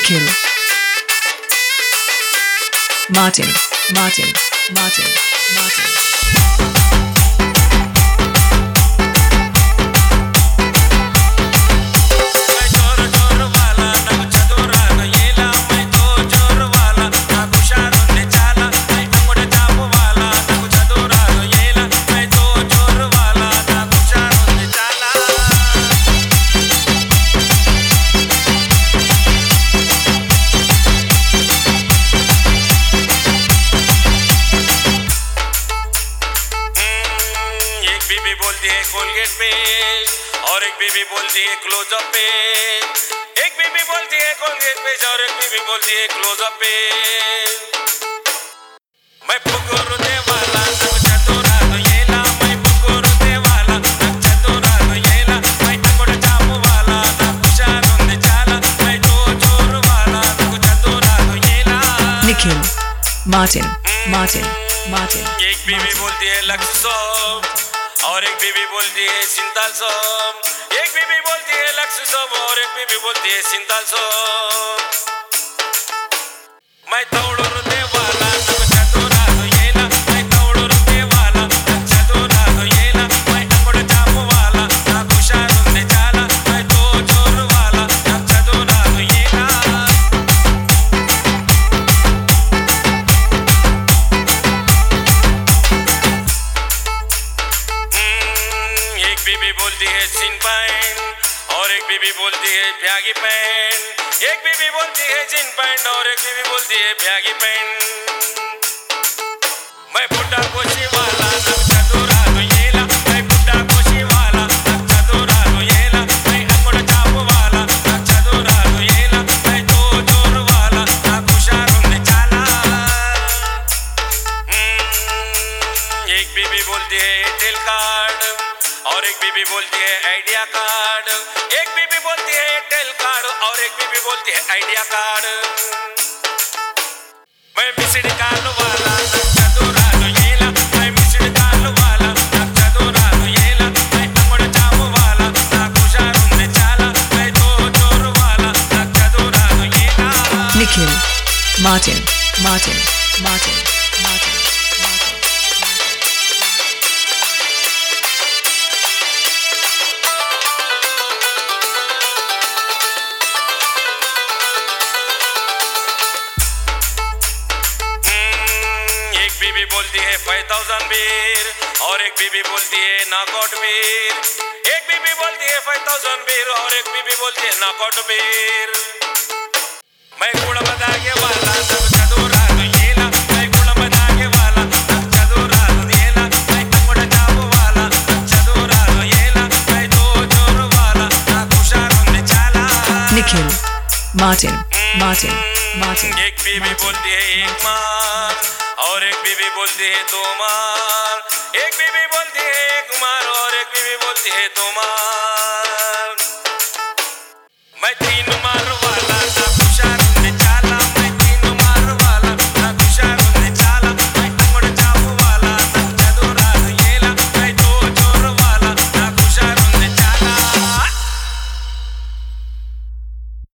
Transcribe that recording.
Nikhil, Martin, Martin, Martin, Martin. बीबी बोलती है Colgate पे और एक बीबी बोलती है क्लोजअप पे। एक बीबी बोलती है कोलगेट पे और एक बीबी बोलती है क्लोजअप पे। मैं पुकारू दे वाला नक चतुरा तो ये ना, मैं पुकारू दे वाला नक चतुरा तो ये ना, मैं टकोड़ चापू वाला नक कुशारुंदे चाला, मैं तो चोर वाला नक चतुरा तो ये ना। Nikhil, Martin, Martin, Martin. एक बीबी बोलती है लक्ष्य सोम और एक बीबी बोलती है सिंताल सोम। एक बीबी बोलती है लक्ष्य सोम और एक बीबी बोलती है सिंताल सोम। मैं तोड़ू दे वाला नक चतुरा तो ये ना, मैं तोड़ू दे वाला नक चतुरा तो ये ना, मैं टकोड़ चापू वाला नक कुशारुंदे चाला, मैं तो चोर वाला नक चतुरा तो ये ना। एक बीबी बोलती है सिन पैंट और एक बीबी बोलती है भ्यागी पैंट। एक बीबी बोलती है जिन पैंट और एक बीबी बोलती है भ्यागी पैंट। मैं बुड्ढा कोशी वाला नक चतुरा तो ये ला, मैं बुड्ढा कोशी वाला नक चतुरा तो ये ला, मैं टकोड़ चापू वाला नक चतुरा तो ये ला, मैं तो चोर वाला नक कुशारुंदे चाला। एक बीबी बोलती है एयरटेल कार्ड और एक बीबी बोलती है आइडिया कार्ड। एक बीबी बोलती है एयरटेल कार्ड और एक बीबी बोलती है आइडिया कार्ड। मैं मिस्ड कॉल वाला नक चतुरा तो ये ला, मैं मिस्ड कॉल वाला नक चतुरा तो ये ला, मैं टकोड़ चापू वाला नक कुशारुंदे चाला, मैं तो चोर वाला नक चतुरा तो ये ला। Nikhil, Martin, Martin, Martin, Martin, Martin. एक बीबी बोलती है 5000 बीर और एक बीबी बोलती है नॉकआउट बीर। एक बीबी बोलती है 5000 बीर और एक बीबी बोलती है नॉकआउट बीर। मैं गुड़ बदागे वाला नक चतुरा तो ये ना, मैं गुड़ बदागे वाला नक चतुरा तो ये ना, मैं टकोड़ चापू वाला नक चतुरा तो ये ना, मैं तो चोर वाला नक कुशारुंदे चाला। Nikhil, Martin, Martin, Martin. एक बीबी बोलती है एक मार और एक बीबी बोलती है दो मार। एक बीबी बोलती है एक मार और एक बीबी बोलती है दो मार। मैं तीन मार